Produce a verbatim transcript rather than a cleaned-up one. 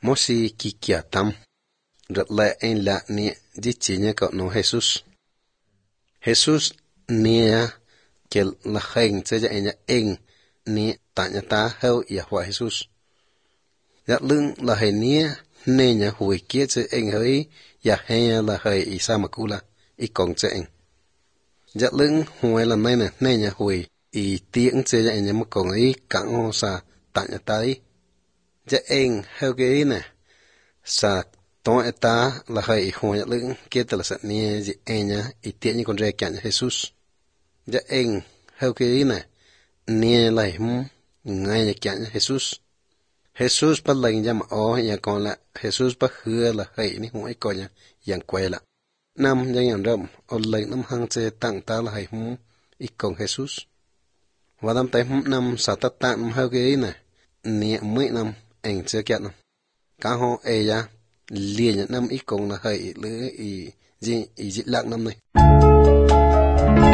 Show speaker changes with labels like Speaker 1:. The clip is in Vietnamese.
Speaker 1: Mosi kikia tam. Rất lẽ anh lạ nè dĩ chỉ nhé cậu nó Jesus. Jesus nè kể là khen cho anh nhé anh nè tại nhà ta heo ya hoa Jesus. Dạ lưng là hệ nè nè nhà hồi kia cho anh hơi ya hè là hệ Isa Makula ý còn cho anh. Dạ lưng hồi là này nè nè nhà hồi ý tiếng cho anh nhé mà còn ý cẳng hồ sa tại nhà ta ý. Dạ anh heo cái nè sa Tông ta là hay hồi nhật lưng kia là sẵn nè dị anh nhá ý tiện như con rê kẹn Jesus. Dạ anh heo cái nè nè lại hùm ngay nhá kẹn Jesus. Jesus bắt lệnh ra mà ó nhà còn là Jesus bắt hứa là hay ní hùm ấy coi nhá dạng quay là. Năm dạng dạng rộng ở lệnh năm hăng chê tặng ta là hay hùm ý con Jesus. Và năm tay hùm năm sa ta tặng heo cái nè nè mấy năm anh chưa kẹn năm. Cả họ ê ya liền nhận năm ít cùng là hơi lứa ý gì ý dị lạc năm này.